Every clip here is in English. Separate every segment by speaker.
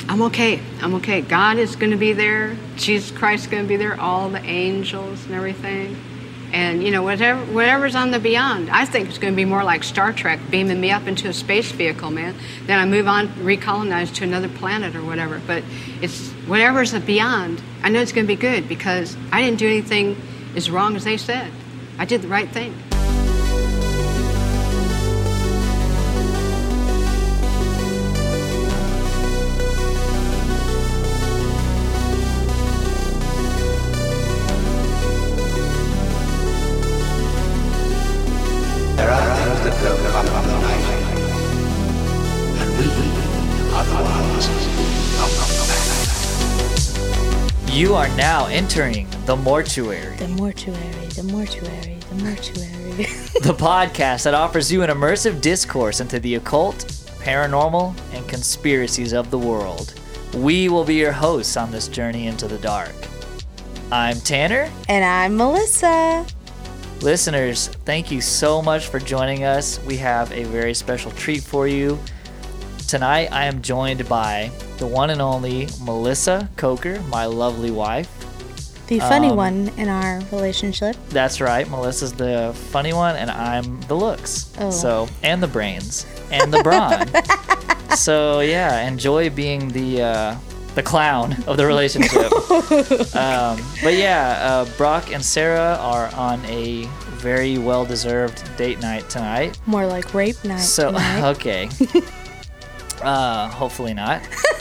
Speaker 1: I'm okay. I'm okay. God is going to be there. Jesus Christ is going to be there. All the angels and everything. And, whatever's on the beyond. I think it's going to be more like Star Trek, beaming me up into a space vehicle, man. Then I move on, recolonize to another planet or whatever. But it's whatever's beyond. I know it's going to be good because I didn't do anything as wrong as they said. I did the right thing.
Speaker 2: There are things that will come from the night, and we are the ones of the night.
Speaker 3: You are now entering the mortuary.
Speaker 4: The mortuary, the mortuary, the mortuary.
Speaker 3: The podcast that offers you an immersive discourse into the occult, paranormal, and conspiracies of the world. We will be your hosts on this journey into the dark. I'm Tanner.
Speaker 4: And I'm Melissa.
Speaker 3: Listeners, thank you so much for joining us. We have a very special treat for you. Tonight, I am joined by the one and only Melissa Coker, my lovely wife.
Speaker 4: The funny one in our relationship.
Speaker 3: That's right. Melissa's the funny one, and I'm the looks.
Speaker 4: Oh.
Speaker 3: And the brains, and the brawn. So, yeah, enjoy being the clown of the relationship. But yeah, Brock and Sarah are on a very well-deserved date night tonight.
Speaker 4: More like rape night tonight.
Speaker 3: Okay. Hopefully not.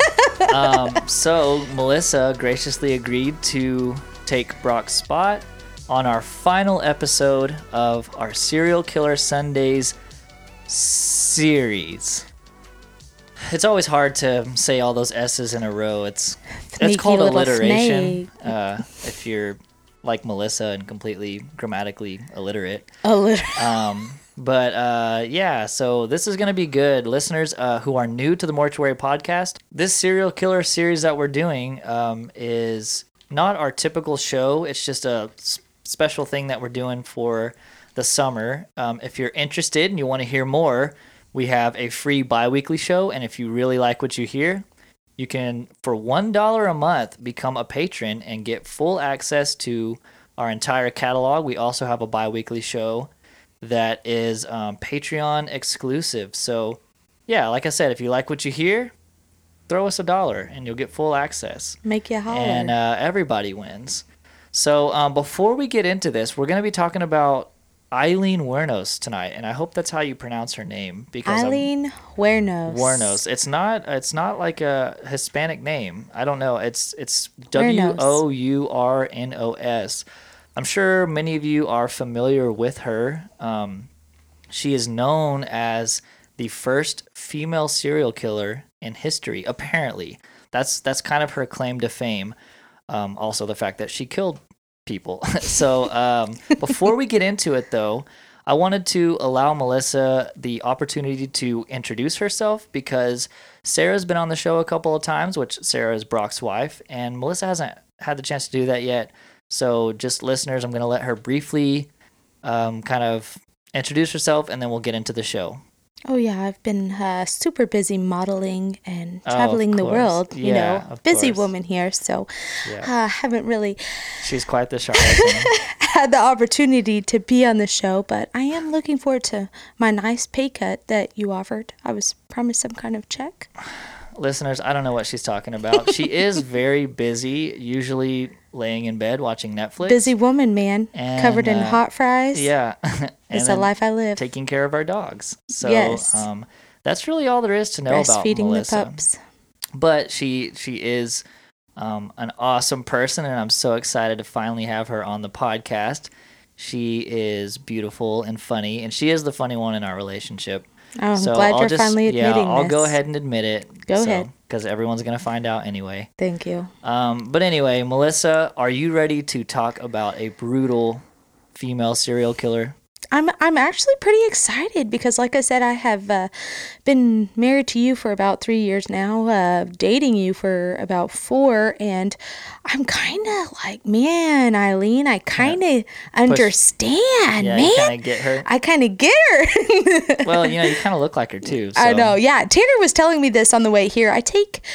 Speaker 3: So Melissa graciously agreed to take Brock's spot on our final episode of our Serial Killer Sundays series. It's always hard to say all those S's in a row. It's called alliteration. If you're like Melissa and completely grammatically illiterate. Yeah, so this is going to be good. Listeners who are new to the Mortuary Podcast, this serial killer series that we're doing is not our typical show. It's just a special thing that we're doing for the summer. If you're interested and you want to hear more, we have a free bi-weekly show, and if you really like what you hear, you can, for $1 a month, become a patron and get full access to our entire catalog. We also have a bi-weekly show that is Patreon exclusive. So, yeah, like I said, if you like what you hear, throw us $1 and you'll get full access.
Speaker 4: Make you holler.
Speaker 3: And everybody wins. So, before we get into this, we're going to be talking about Aileen Wuornos tonight, and I hope that's how you pronounce her name. Because
Speaker 4: Aileen Wuornos.
Speaker 3: Wuornos. It's not like a Hispanic name. I don't know. It's
Speaker 4: Wuornos.
Speaker 3: Wournos. I'm sure many of you are familiar with her. She is known as the first female serial killer in history. Apparently, that's kind of her claim to fame. Also, the fact that she killed people. So before we get into it, though, I wanted to allow Melissa the opportunity to introduce herself because Sarah's been on the show a couple of times, which Sarah is Brock's wife, and Melissa hasn't had the chance to do that yet. So just listeners, I'm going to let her briefly kind of introduce herself, and then we'll get into the show.
Speaker 4: Oh, yeah. I've been super busy modeling and traveling the world. Busy woman here. So haven't really...
Speaker 3: She's quite the charlatan.
Speaker 4: had the opportunity to be on the show, but I am looking forward to my nice pay cut that you offered. I was promised some kind of check.
Speaker 3: Listeners, I don't know what she's talking about. She is very busy, usually laying in bed watching Netflix.
Speaker 4: Busy woman, man. And, covered in hot fries.
Speaker 3: Yeah.
Speaker 4: It's the life I live.
Speaker 3: Taking care of our dogs. So
Speaker 4: yes.
Speaker 3: That's really all there is to know about Melissa.
Speaker 4: Breastfeeding the pups.
Speaker 3: But she is an awesome person, and I'm so excited to finally have her on the podcast. She is beautiful and funny, and she is the funny one in our relationship.
Speaker 4: Oh, I'm glad you're finally admitting this.
Speaker 3: I'll go ahead and admit it.
Speaker 4: Go ahead.
Speaker 3: Because everyone's going to find out anyway.
Speaker 4: Thank you.
Speaker 3: But anyway, Melissa, are you ready to talk about a brutal female serial killer?
Speaker 4: I'm actually pretty excited because, like I said, I have been married to you for about 3 years now, dating you for about 4, and I'm kind of like, man, Aileen, I kind of understand, man.
Speaker 3: You kind of get her.
Speaker 4: I kind of get her.
Speaker 3: Well, you kind of look like her too. So.
Speaker 4: I know, yeah. Tanner was telling me this on the way here. I take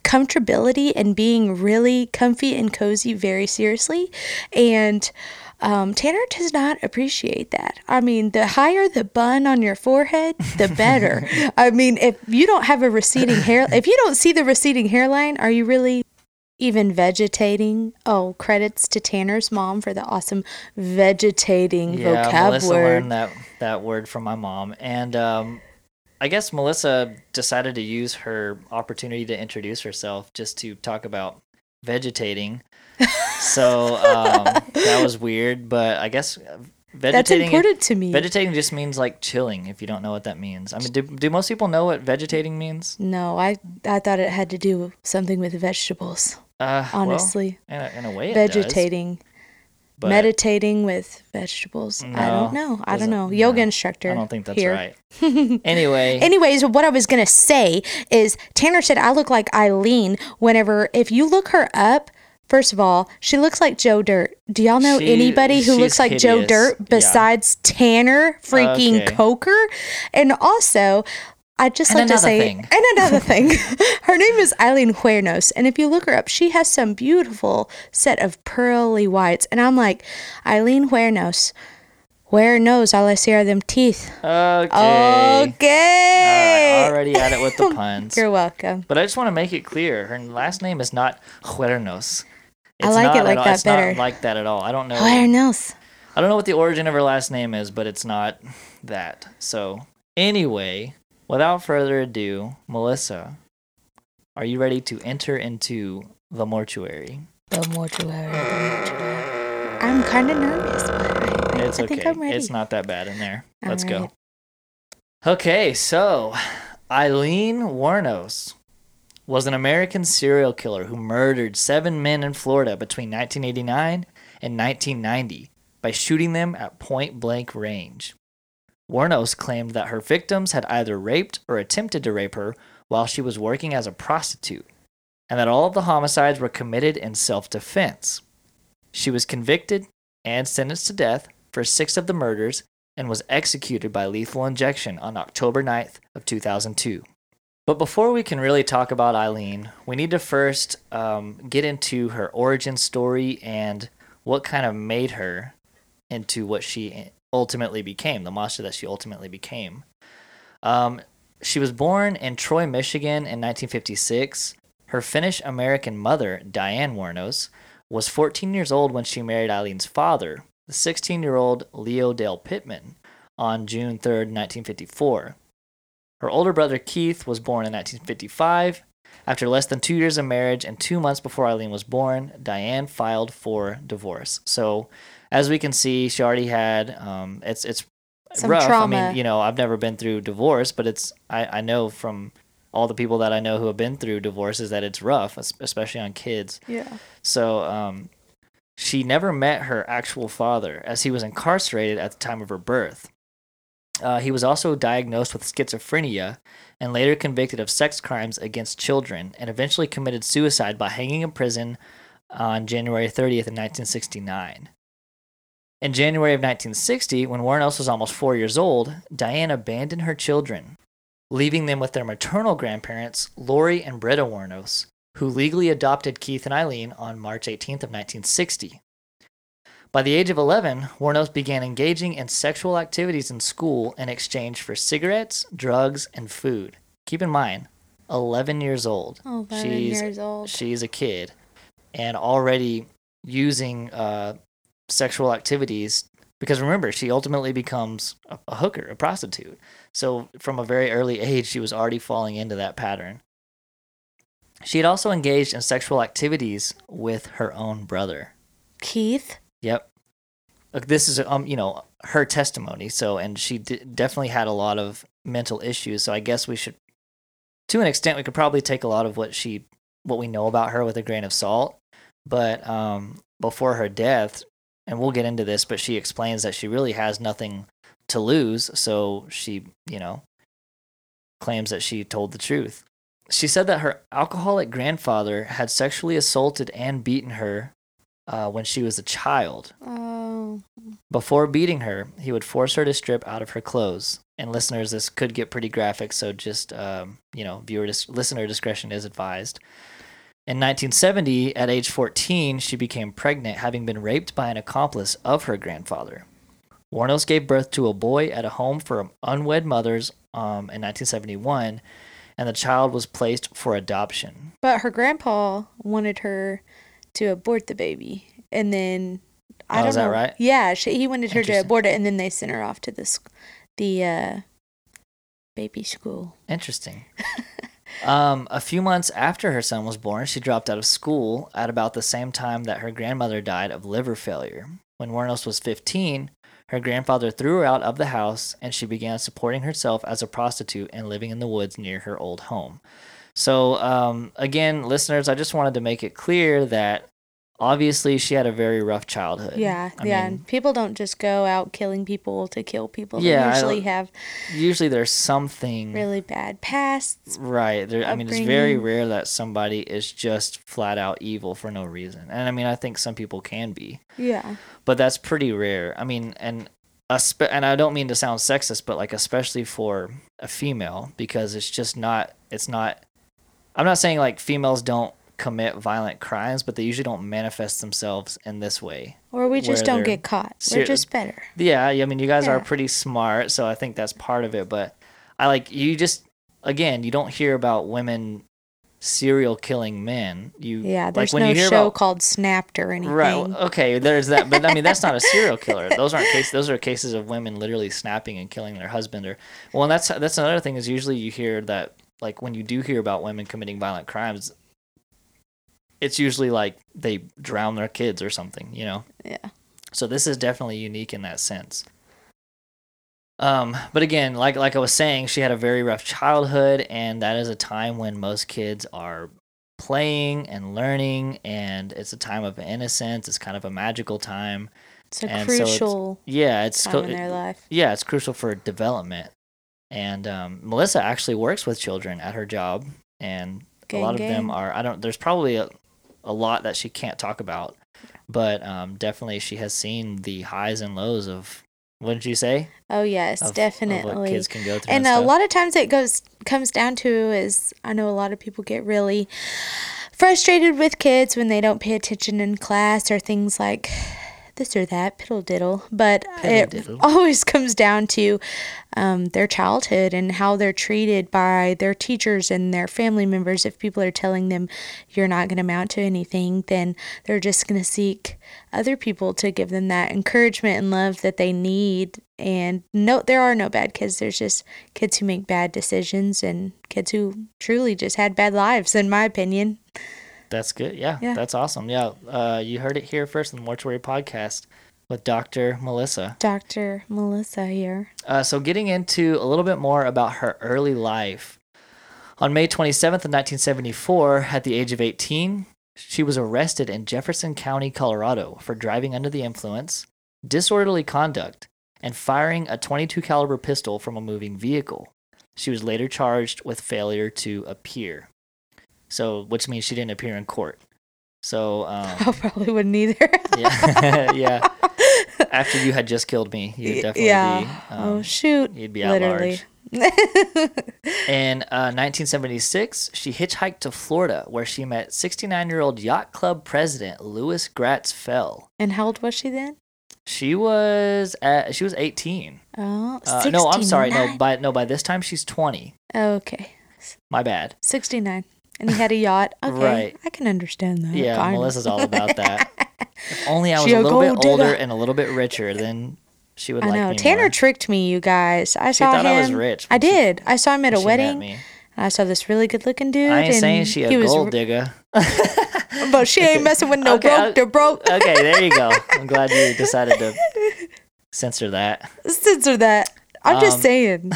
Speaker 4: comfortability and being really comfy and cozy very seriously. And Tanner does not appreciate that. I mean, the higher the bun on your forehead, the better. I mean, if you don't have a receding hair, if you don't see the receding hairline, are you really even vegetating? Oh, credits to Tanner's mom for the awesome vegetating vocab
Speaker 3: Melissa
Speaker 4: word.
Speaker 3: learned that word from my mom. And I guess Melissa decided to use her opportunity to introduce herself just to talk about vegetating. So that was weird, but I guess vegetating.
Speaker 4: That's important to me.
Speaker 3: Vegetating just means like chilling. If you don't know what that means, I mean, do most people know what vegetating means?
Speaker 4: No, I thought it had to do something with vegetables. Honestly,
Speaker 3: well, in a way, it does,
Speaker 4: vegetating,
Speaker 3: but
Speaker 4: meditating with vegetables.
Speaker 3: No,
Speaker 4: I don't know. I don't know.
Speaker 3: doesn't-
Speaker 4: Yoga
Speaker 3: no,
Speaker 4: instructor.
Speaker 3: I don't think that's
Speaker 4: here.
Speaker 3: right. Anyway,
Speaker 4: Anyways, what I was going to say is Tanner said I look like Eileen whenever, if you look her up, first of all, she looks like Joe Dirt. Do y'all know anybody who
Speaker 3: she's
Speaker 4: looks like Joe
Speaker 3: hideous.
Speaker 4: Dirt
Speaker 3: Yeah.
Speaker 4: besides Tanner freaking
Speaker 3: Okay.
Speaker 4: Coker? And also, I'd just
Speaker 3: And
Speaker 4: like to
Speaker 3: another
Speaker 4: say,
Speaker 3: thing.
Speaker 4: and another thing, her name is Eileen Huernos. And if you look her up, she has some beautiful set of pearly whites. And I'm like, Eileen Huernos. Where knows all I see are them teeth.
Speaker 3: okay.
Speaker 4: Okay.
Speaker 3: Already at it with the puns.
Speaker 4: You're welcome.
Speaker 3: But I just want to make it clear, her last name is not Huernos.
Speaker 4: I like it
Speaker 3: not
Speaker 4: like
Speaker 3: at all-
Speaker 4: that
Speaker 3: it's
Speaker 4: better.
Speaker 3: Not like that at all. I don't know.
Speaker 4: Where knows?
Speaker 3: I don't know what the origin of her last name is, but it's not that. So anyway, without further ado, Melissa, are you ready to enter into the mortuary?
Speaker 4: The mortuary. I'm kind of nervous, but
Speaker 3: It's
Speaker 4: I
Speaker 3: okay.
Speaker 4: think I'm ready.
Speaker 3: It's not that bad in there.
Speaker 4: All
Speaker 3: Let's
Speaker 4: right.
Speaker 3: go. Okay, so Eileen Wuornos was an American serial killer who murdered 7 men in Florida between 1989 and 1990 by shooting them at point-blank range. Wuornos claimed that her victims had either raped or attempted to rape her while she was working as a prostitute, and that all of the homicides were committed in self-defense. She was convicted and sentenced to death for 6 of the murders and was executed by lethal injection on October 9th of 2002. But before we can really talk about Eileen, we need to first get into her origin story and what kind of made her into what she ultimately became, the monster that she ultimately became. She was born in Troy, Michigan in 1956. Her Finnish-American mother, Diane Wuornos, was 14 years old when she married Eileen's father, the 16-year-old Leo Dale Pittman, on June 3rd, 1954. Her older brother Keith was born in 1955. After less than 2 years of marriage and 2 months before Eileen was born, Diane filed for divorce. So, as we can see, she already had it's
Speaker 4: Some
Speaker 3: rough.
Speaker 4: trauma.
Speaker 3: I mean, I've never been through divorce, but I know from all the people that I know who have been through divorces that it's rough, especially on kids.
Speaker 4: Yeah.
Speaker 3: So, she never met her actual father, as he was incarcerated at the time of her birth. He was also diagnosed with schizophrenia and later convicted of sex crimes against children and eventually committed suicide by hanging in prison on January 30th in 1969. In January of 1960, when Wuornos was almost 4 years old, Diane abandoned her children, leaving them with their maternal grandparents, Lori and Britta Wuornos, who legally adopted Keith and Eileen on March 18th of 1960. By the age of 11, Wuornos began engaging in sexual activities in school in exchange for cigarettes, drugs, and food. Keep in mind, 11 years old.
Speaker 4: 11 years old.
Speaker 3: She's a kid and already using sexual activities because remember, she ultimately becomes a hooker, a prostitute. So from a very early age, she was already falling into that pattern. She had also engaged in sexual activities with her own brother.
Speaker 4: Keith?
Speaker 3: Yep. Look, this is her testimony. So, and she definitely had a lot of mental issues. So, I guess we should, to an extent, we could probably take a lot of what we know about her with a grain of salt. But before her death, and we'll get into this, but she explains that she really has nothing to lose. So she, claims that she told the truth. She said that her alcoholic grandfather had sexually assaulted and beaten her when she was a child.
Speaker 4: Oh.
Speaker 3: Before beating her, he would force her to strip out of her clothes and listeners, this could get pretty graphic, so just listener discretion is advised. In 1970, at age 14, she became pregnant, having been raped by an accomplice of her grandfather. Wuornos gave birth to a boy at a home for unwed mothers in 1971, and the child was placed for adoption.
Speaker 4: But her grandpa wanted her to abort the baby, and then I don't know.
Speaker 3: Is that right?
Speaker 4: Yeah, he wanted her to
Speaker 3: Interesting.
Speaker 4: abort it, and then they sent her off to the baby school.
Speaker 3: Interesting. A few months after her son was born, she dropped out of school at about the same time that her grandmother died of liver failure. When Wuornos was 15, her grandfather threw her out of the house, and she began supporting herself as a prostitute and living in the woods near her old home. So, again, listeners, I just wanted to make it clear that obviously she had a very rough childhood.
Speaker 4: Yeah,
Speaker 3: I mean,
Speaker 4: and people don't just go out killing people to kill people.
Speaker 3: Yeah,
Speaker 4: They
Speaker 3: usually there's something
Speaker 4: really bad pasts.
Speaker 3: right. I mean, it's very rare that somebody is just flat out evil for no reason. And I mean, I think some people can be,
Speaker 4: Yeah.
Speaker 3: but that's pretty rare. I mean, and I don't mean to sound sexist, but like especially for a female, because it's just not. It's not. I'm not saying like females don't commit violent crimes, but they usually don't manifest themselves in this way.
Speaker 4: Or we just don't get caught. We're just better.
Speaker 3: Yeah, I mean, you guys are
Speaker 4: Yeah.
Speaker 3: pretty smart, so I think that's part of it. But you don't hear about women serial killing men.
Speaker 4: There's
Speaker 3: when
Speaker 4: no
Speaker 3: you hear
Speaker 4: show
Speaker 3: about,
Speaker 4: called Snapped or anything.
Speaker 3: right? Okay, there's that, but I mean that's not a serial killer. Those aren't cases. Those are cases of women literally snapping and killing their husband. And that's another thing is usually you hear that like when you do hear about women committing violent crimes, it's usually like they drown their kids or something, you know?
Speaker 4: Yeah.
Speaker 3: So this is definitely unique in that sense. But again, like I was saying, she had a very rough childhood, and that is a time when most kids are playing and learning, and it's a time of innocence. It's kind of a magical time.
Speaker 4: It's a
Speaker 3: And
Speaker 4: crucial
Speaker 3: it's
Speaker 4: time in their life.
Speaker 3: Yeah, it's crucial for development. And Melissa actually works with children at her job, and a lot of them are. There's probably a lot that she can't talk about, but definitely she has seen the highs and lows of. What did you say?
Speaker 4: Oh yes, definitely.
Speaker 3: Of what kids can go through.
Speaker 4: And a lot of times it comes down to is I know a lot of people get really frustrated with kids when they don't pay attention in class or things like this or that, piddle diddle. But it always comes down to their childhood and how they're treated by their teachers and their family members. If people are telling them you're not going to amount to anything, then they're just going to seek other people to give them that encouragement and love that they need. And no, there are no bad kids. There's just kids who make bad decisions and kids who truly just had bad lives, in my opinion.
Speaker 3: That's good. Yeah, that's awesome. Yeah, you heard it here first in the Mortuary Podcast with Dr. Melissa.
Speaker 4: Dr. Melissa here.
Speaker 3: So getting into a little bit more about her early life. On May 27th of 1974, at the age of 18, she was arrested in Jefferson County, Colorado for driving under the influence, disorderly conduct, and firing a .22 caliber pistol from a moving vehicle. She was later charged with failure to appear. So, which means she didn't appear in court. So,
Speaker 4: I probably wouldn't either.
Speaker 3: yeah, yeah. After you had just killed me, you'd definitely be.
Speaker 4: Oh shoot!
Speaker 3: You'd be at large. In 1976, she hitchhiked to Florida, where she met 69-year-old yacht club president Louis Gratz Fell.
Speaker 4: And how old was she then?
Speaker 3: She was 18.
Speaker 4: Oh,
Speaker 3: 69. No, I'm sorry. By this time she's 20.
Speaker 4: Okay.
Speaker 3: My bad.
Speaker 4: 69. And he had a yacht. Okay,
Speaker 3: right.
Speaker 4: I can understand that.
Speaker 3: Yeah,
Speaker 4: kind
Speaker 3: Melissa's all about that. If only I was
Speaker 4: She
Speaker 3: a
Speaker 4: a
Speaker 3: little bit
Speaker 4: gold digger.
Speaker 3: older and a little bit richer, then she would
Speaker 4: I
Speaker 3: like
Speaker 4: know.
Speaker 3: me
Speaker 4: Tanner
Speaker 3: more.
Speaker 4: tricked me, you guys. I
Speaker 3: She
Speaker 4: saw
Speaker 3: thought
Speaker 4: him.
Speaker 3: I was rich.
Speaker 4: I did. I saw him at a
Speaker 3: She met
Speaker 4: wedding.
Speaker 3: me.
Speaker 4: And I saw this really good-looking dude.
Speaker 3: I ain't
Speaker 4: and
Speaker 3: saying she a
Speaker 4: he was
Speaker 3: gold digger.
Speaker 4: But she ain't messing with no
Speaker 3: Okay,
Speaker 4: broke. They're broke.
Speaker 3: Okay, there you go. I'm glad you decided to censor that.
Speaker 4: Censor that. I'm just saying.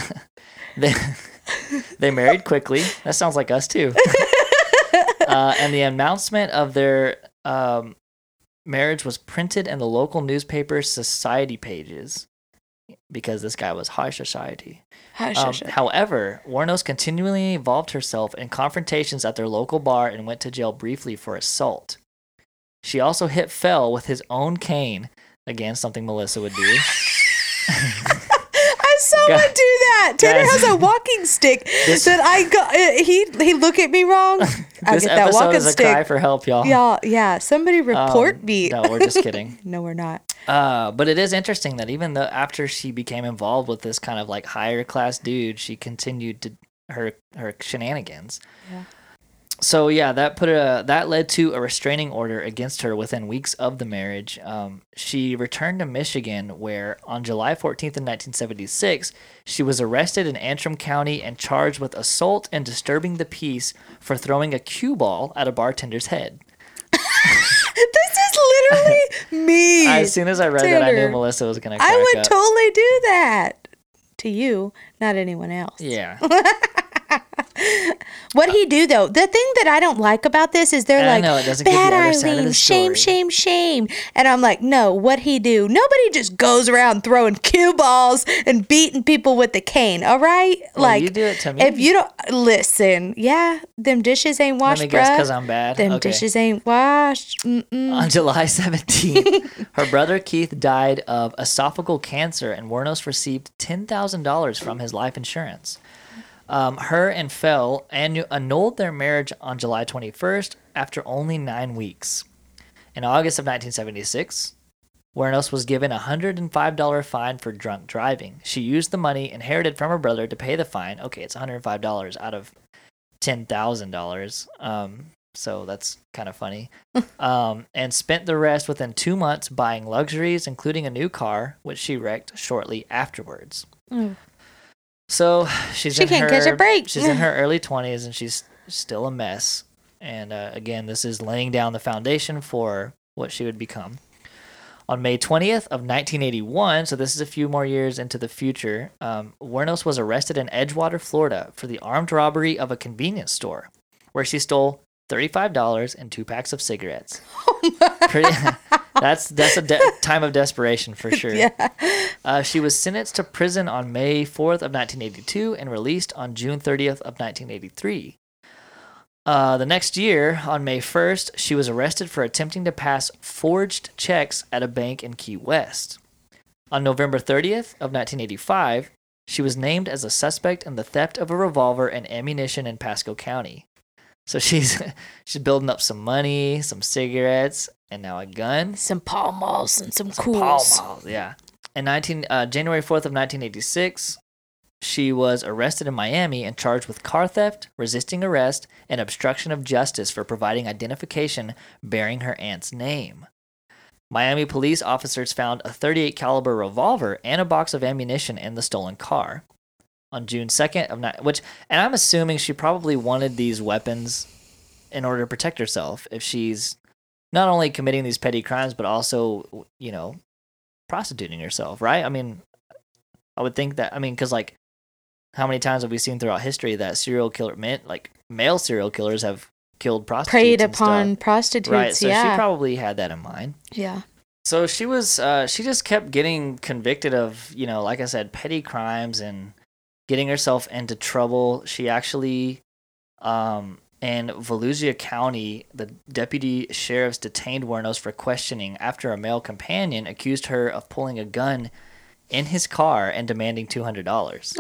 Speaker 3: They married quickly. That sounds like us too. And the announcement of their marriage was printed in the local newspaper's society pages because this guy was high society. However, Wuornos continually involved herself in confrontations at their local bar and went to jail briefly for assault. She also hit Fell with his own cane. Again, something Melissa would do.
Speaker 4: I saw would do that. Tanner
Speaker 3: Guys.
Speaker 4: has a walking stick that I got. He look at me wrong. I
Speaker 3: This
Speaker 4: get that
Speaker 3: episode
Speaker 4: walking
Speaker 3: is a cry
Speaker 4: stick.
Speaker 3: for help, y'all.
Speaker 4: Y'all, yeah. Somebody report me.
Speaker 3: No, we're just kidding.
Speaker 4: No, we're not.
Speaker 3: But it is interesting that even though after she became involved with this kind of like higher class dude, she continued to her shenanigans.
Speaker 4: Yeah.
Speaker 3: So yeah, that led to a restraining order against her within weeks of the marriage. She returned to Michigan, where on July 14th in 1976, she was arrested in Antrim County and charged with assault and disturbing the peace for throwing a cue ball at a bartender's head.
Speaker 4: This is literally me.
Speaker 3: As soon as I read that, I knew
Speaker 4: Tanner.
Speaker 3: Melissa was gonna crack
Speaker 4: I would
Speaker 3: up.
Speaker 4: totally do that to you, not anyone else.
Speaker 3: Yeah.
Speaker 4: What'd he do though? The thing that I don't like about this is they're
Speaker 3: And I
Speaker 4: like,
Speaker 3: know, it doesn't give you
Speaker 4: bad
Speaker 3: the other side of
Speaker 4: Eileen,
Speaker 3: the
Speaker 4: shame,
Speaker 3: story."
Speaker 4: shame, shame. And I'm like, no, what'd he do? Nobody just goes around throwing cue balls and beating people with the cane, all right?
Speaker 3: Well,
Speaker 4: like,
Speaker 3: you do it to me.
Speaker 4: if you don't, listen, yeah, them dishes ain't
Speaker 3: Let
Speaker 4: washed,
Speaker 3: me guess,
Speaker 4: bruh.
Speaker 3: because I'm bad.
Speaker 4: Them
Speaker 3: Okay.
Speaker 4: dishes ain't washed. Mm-mm.
Speaker 3: On July 17th, her brother Keith died of esophageal cancer, and Wernos received $10,000 from his life insurance. Her and Fell annulled their marriage on July 21st after only 9 weeks. In August of 1976, Wernos was given a $105 fine for drunk driving. She used the money inherited from her brother to pay the fine. Okay, it's $105 out of $10,000. So that's kind of funny. And spent the rest within 2 months buying luxuries, including a new car, which she wrecked shortly afterwards.
Speaker 4: Mm.
Speaker 3: So she
Speaker 4: can't catch a break.
Speaker 3: She's in her early 20s and she's still a mess. And again, this is laying down the foundation for what she would become. On May 20th of 1981, so this is a few more years into the future, Wernos was arrested in Edgewater, Florida for the armed robbery of a convenience store, where she stole $35 and 2 packs of cigarettes. That's a time of desperation for sure.
Speaker 4: Yeah.
Speaker 3: She was sentenced to prison on May 4th of 1982 and released on June 30th of 1983. The next year, on May 1st, she was arrested for attempting to pass forged checks at a bank in Key West. On November 30th of 1985, she was named as a suspect in the theft of a revolver and ammunition in Pasco County. So she's building up some money, some cigarettes, and now a gun.
Speaker 4: Some Pall Malls and some
Speaker 3: Pall
Speaker 4: cools.
Speaker 3: Malls, yeah. In January 4th of 1986, she was arrested in Miami and charged with car theft, resisting arrest, and obstruction of justice for providing identification bearing her aunt's name. Miami police officers found a .38 caliber revolver and a box of ammunition in the stolen car. On June 2nd and I'm assuming she probably wanted these weapons in order to protect herself if she's not only committing these petty crimes but also, prostituting herself, right? I mean, I would think that, because like, how many times have we seen throughout history that male serial killers have killed prostitutes?
Speaker 4: Preyed
Speaker 3: and
Speaker 4: upon
Speaker 3: stuff?
Speaker 4: prostitutes,
Speaker 3: Right, so
Speaker 4: yeah.
Speaker 3: she probably had that in mind.
Speaker 4: Yeah.
Speaker 3: So she just kept getting convicted of, like I said, petty crimes and getting herself into trouble. She actually, in Volusia County, the deputy sheriffs detained Wernos for questioning after a male companion accused her of pulling a gun in his car and demanding $200.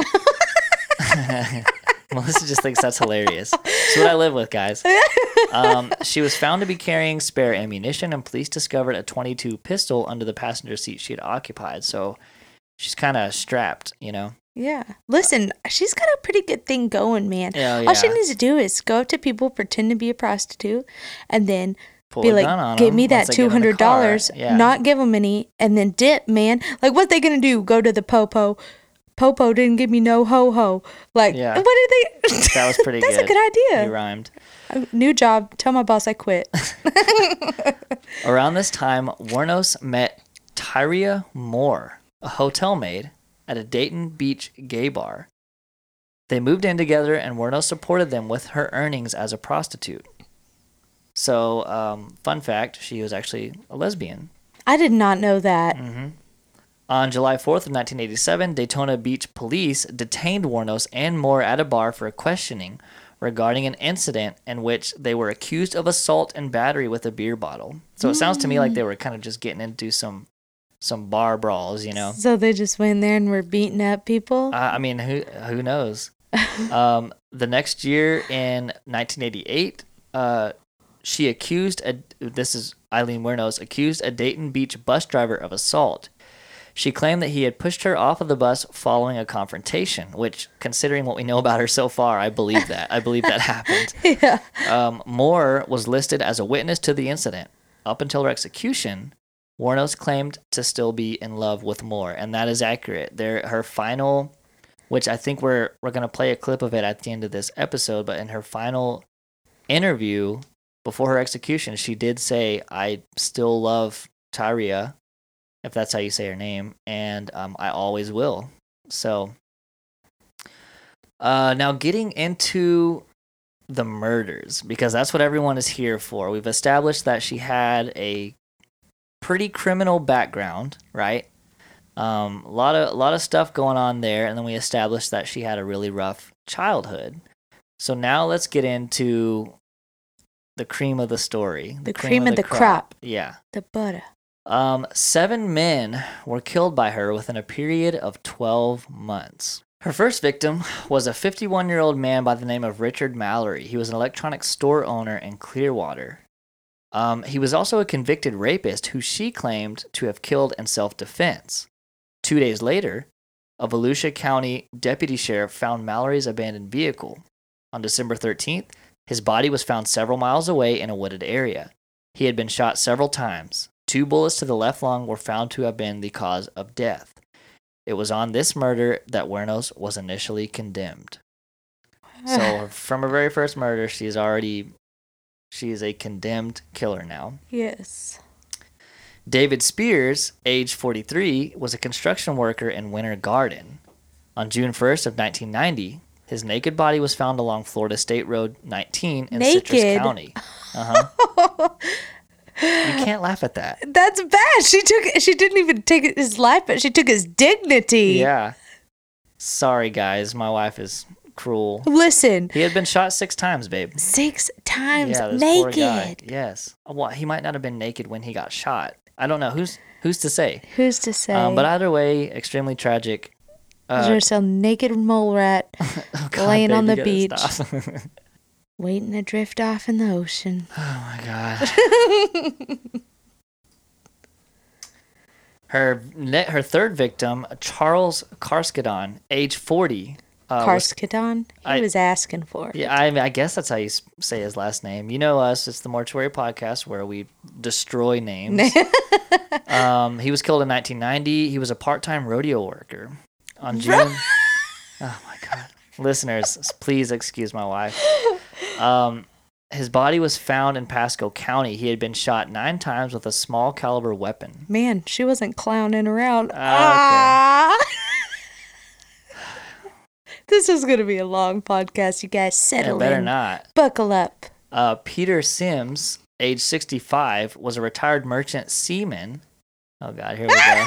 Speaker 3: Melissa just thinks that's hilarious. It's what I live with, guys. She was found to be carrying spare ammunition, and police discovered a .22 pistol under the passenger seat she had occupied. So she's kind of strapped,
Speaker 4: Yeah. Listen, she's got a pretty good thing going, man.
Speaker 3: Yeah,
Speaker 4: All she
Speaker 3: yeah.
Speaker 4: needs to do is go up to people, pretend to be a prostitute, and then
Speaker 3: Pull
Speaker 4: be
Speaker 3: a
Speaker 4: like,
Speaker 3: gun on
Speaker 4: give
Speaker 3: 'em
Speaker 4: me that
Speaker 3: once they get in the car.
Speaker 4: $200,
Speaker 3: Yeah.
Speaker 4: not give them any, and then dip, man. Like, what they going to do? Go to the Popo. Popo didn't give me no ho-ho. Like,
Speaker 3: Yeah.
Speaker 4: what did they...
Speaker 3: That was pretty
Speaker 4: That's
Speaker 3: good.
Speaker 4: a good idea.
Speaker 3: You rhymed.
Speaker 4: New job. Tell my boss I quit.
Speaker 3: Around this time, Wernos met Tyria Moore, a hotel maid, at a Dayton Beach gay bar. They moved in together, and Wernos supported them with her earnings as a prostitute. So, fun fact, she was actually a lesbian.
Speaker 4: I did not know that.
Speaker 3: On July 4th of 1987, Daytona Beach police detained Wernos and Moore at a bar for questioning regarding an incident in which they were accused of assault and battery with a beer bottle. So it sounds to me like they were kind of just getting into some some bar brawls,
Speaker 4: So they just went there and were beating up people?
Speaker 3: I mean, who knows? The next year in 1988, she accused Eileen Wuornos accused a Dayton Beach bus driver of assault. She claimed that he had pushed her off of the bus following a confrontation, which, considering what we know about her so far, I believe that. I believe that happened.
Speaker 4: Yeah.
Speaker 3: Moore was listed as a witness to the incident. Up until her execution, Wuornos claimed to still be in love with Moore, and that is accurate. Her final, which I think we're going to play a clip of it at the end of this episode, but in her final interview before her execution, she did say, "I still love Tyria," if that's how you say her name, and I always will. So, now getting into the murders, because that's what everyone is here for. We've established that she had a pretty criminal background, right? A lot of stuff going on there, and then we established that she had a really rough childhood. So now let's get into the cream of the story.
Speaker 4: The cream of the crop.
Speaker 3: Yeah.
Speaker 4: The butter.
Speaker 3: 7 men were killed by her within a period of 12 months. Her first victim was a 51-year-old man by the name of Richard Mallory. He was an electronics store owner in Clearwater. He was also a convicted rapist who she claimed to have killed in self-defense. 2 days later, a Volusia County deputy sheriff found Mallory's abandoned vehicle. On December 13th, his body was found several miles away in a wooded area. He had been shot several times. 2 bullets to the left lung were found to have been the cause of death. It was on this murder that Wuornos was initially condemned. So from her very first murder, she is a condemned killer now.
Speaker 4: Yes.
Speaker 3: David Spears, age 43, was a construction worker in Winter Garden. On June 1st of 1990, his naked body was found along Florida State Road 19 in Citrus County. You can't laugh at that.
Speaker 4: That's bad. She didn't even take his life, but she took his dignity.
Speaker 3: Yeah. Sorry, guys. My wife is cruel.
Speaker 4: Listen.
Speaker 3: He had been shot 6 times, babe.
Speaker 4: 6 times
Speaker 3: Yeah, this poor guy.
Speaker 4: naked.
Speaker 3: Yes. Well, he might not have been naked when he got shot. I don't know. Who's to say?
Speaker 4: Who's to say?
Speaker 3: But either way, extremely tragic.
Speaker 4: There's a naked mole rat
Speaker 3: God,
Speaker 4: laying
Speaker 3: babe,
Speaker 4: on
Speaker 3: you
Speaker 4: the
Speaker 3: gotta
Speaker 4: beach,
Speaker 3: stop.
Speaker 4: waiting to drift off in the ocean.
Speaker 3: Oh my God. Her third victim, Charles Karskadon, age 40.
Speaker 4: Karskadon? He was asking for it.
Speaker 3: Yeah, I guess that's how you say his last name. You know us. It's the Mortuary Podcast where we destroy names. He was killed in 1990. He was a part-time rodeo worker. On June... Oh my God. Listeners, please excuse my wife. His body was found in Pasco County. He had been shot 9 times with a small caliber weapon.
Speaker 4: Man, she wasn't clowning around.
Speaker 3: Okay.
Speaker 4: This is going to be a long podcast. You guys settle
Speaker 3: It better
Speaker 4: in.
Speaker 3: not.
Speaker 4: Buckle up.
Speaker 3: Peter Sims, age 65, was a retired merchant seaman. Oh, God, here we go.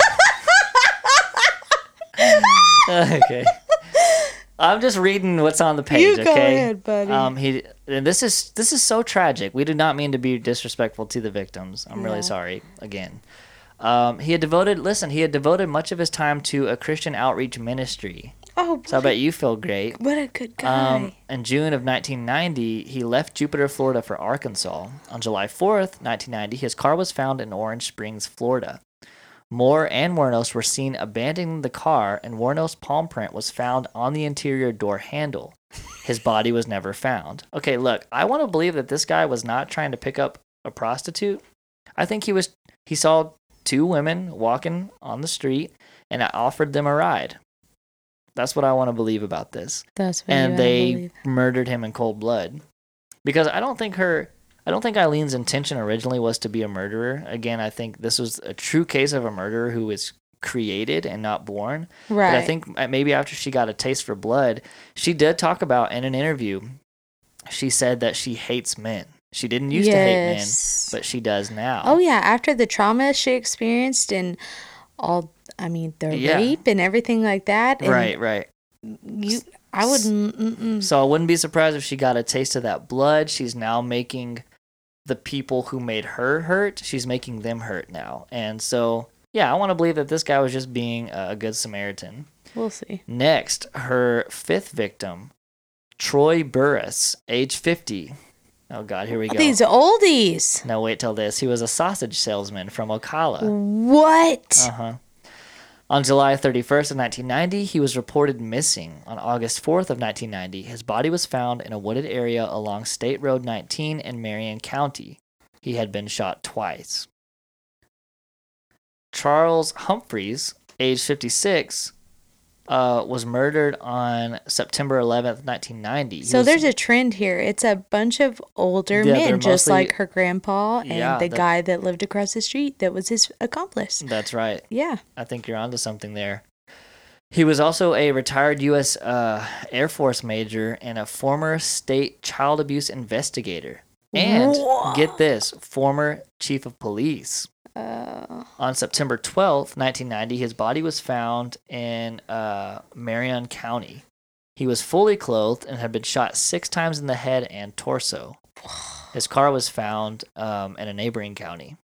Speaker 3: Okay. I'm just reading what's on the page,
Speaker 4: You
Speaker 3: okay?
Speaker 4: go ahead, buddy.
Speaker 3: And this is so tragic. We did not mean to be disrespectful to the victims. I'm really
Speaker 4: Yeah.
Speaker 3: sorry again. He had devoted much of his time to a Christian outreach ministry.
Speaker 4: Oh,
Speaker 3: So I bet you feel great.
Speaker 4: what a good guy.
Speaker 3: In June of 1990, he left Jupiter, Florida for Arkansas. On July 4th, 1990, his car was found in Orange Springs, Florida. Moore and Wuornos were seen abandoning the car, and Wuornos' palm print was found on the interior door handle. His body was never found. Okay, look, I want to believe that this guy was not trying to pick up a prostitute. I think he saw 2 women walking on the street and offered them a ride. That's what I want to believe about this.
Speaker 4: That's what
Speaker 3: And
Speaker 4: you
Speaker 3: they
Speaker 4: believe.
Speaker 3: murdered him in cold blood. Because I don't think Eileen's intention originally was to be a murderer. Again, I think this was a true case of a murderer who was created and not born.
Speaker 4: Right.
Speaker 3: But I think maybe after she got a taste for blood, she did talk about in an interview, she said that she hates men. She didn't used to hate men, but she does now.
Speaker 4: Oh, yeah. After the trauma she experienced and the
Speaker 3: Yeah.
Speaker 4: rape and everything like that. And
Speaker 3: Right.
Speaker 4: I wouldn't.
Speaker 3: So I wouldn't be surprised if she got a taste of that blood. She's now making the people who made her hurt, she's making them hurt now. And so, Yeah, I want to believe that this guy was just being a good Samaritan.
Speaker 4: We'll see.
Speaker 3: Next, her fifth victim, Troy Burris, age 50. Oh, God, here we go.
Speaker 4: These oldies.
Speaker 3: No, wait till this. He was a sausage salesman from Ocala.
Speaker 4: What?
Speaker 3: Uh-huh. On July 31st of 1990, he was reported missing. On August 4th of 1990, his body was found in a wooded area along State Road 19 in Marion County. He had been shot twice. Charles Humphreys, age 56, was murdered on September 11th, 1990.
Speaker 4: So there's a trend here. It's a bunch of older men, just like her grandpa and the guy that lived across the street that was his accomplice.
Speaker 3: That's right.
Speaker 4: Yeah.
Speaker 3: I think you're onto something there. He was also a retired U.S. Air Force major and a former state child abuse investigator. And, get this, former chief of police. On September 12th, 1990, his body was found in Marion County. He was fully clothed and had been shot 6 times in the head and torso. His car was found in a neighboring county.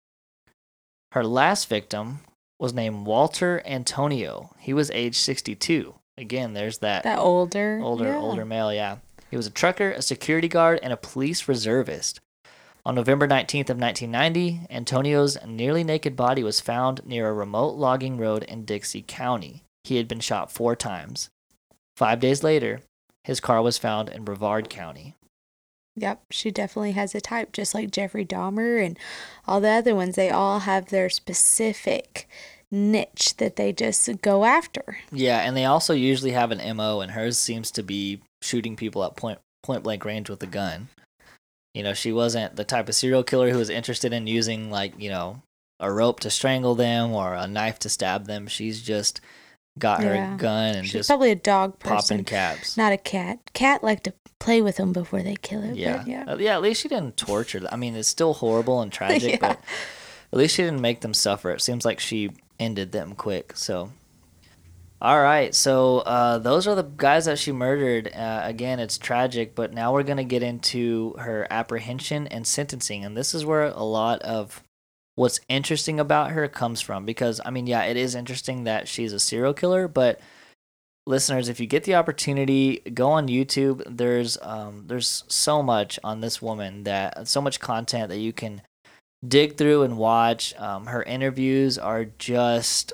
Speaker 3: Her last victim was named Walter Antonio. He was age 62. Again, there's that
Speaker 4: older
Speaker 3: male, yeah. He was a trucker, a security guard, and a police reservist. On November 19th of 1990, Antonio's nearly naked body was found near a remote logging road in Dixie County. He had been shot 4 times. 5 days later, his car was found in Brevard County.
Speaker 4: Yep, she definitely has a type, just like Jeffrey Dahmer and all the other ones. They all have their specific niche that they just go after.
Speaker 3: Yeah, and they also usually have an MO, and hers seems to be shooting people at point blank range with a gun. You know, she wasn't the type of serial killer who was interested in using, like, you know, a rope to strangle them or a knife to stab them. She's just got her gun and
Speaker 4: she's
Speaker 3: just
Speaker 4: probably a dog person,
Speaker 3: popping caps.
Speaker 4: not a cat. Cat like to play with them before they kill her.
Speaker 3: Yeah,
Speaker 4: But
Speaker 3: at least she didn't torture them. I mean, it's still horrible and tragic, but at least she didn't make them suffer. It seems like she ended them quick. So, all right. So those are the guys that she murdered. Again, it's tragic, but now we're going to get into her apprehension and sentencing. And this is where a lot of what's interesting about her comes from. Because, I mean, yeah, it is interesting that she's a serial killer, but listeners, if you get the opportunity, go on YouTube. There's so much on this woman, so much content that you can dig through and watch. Her interviews are just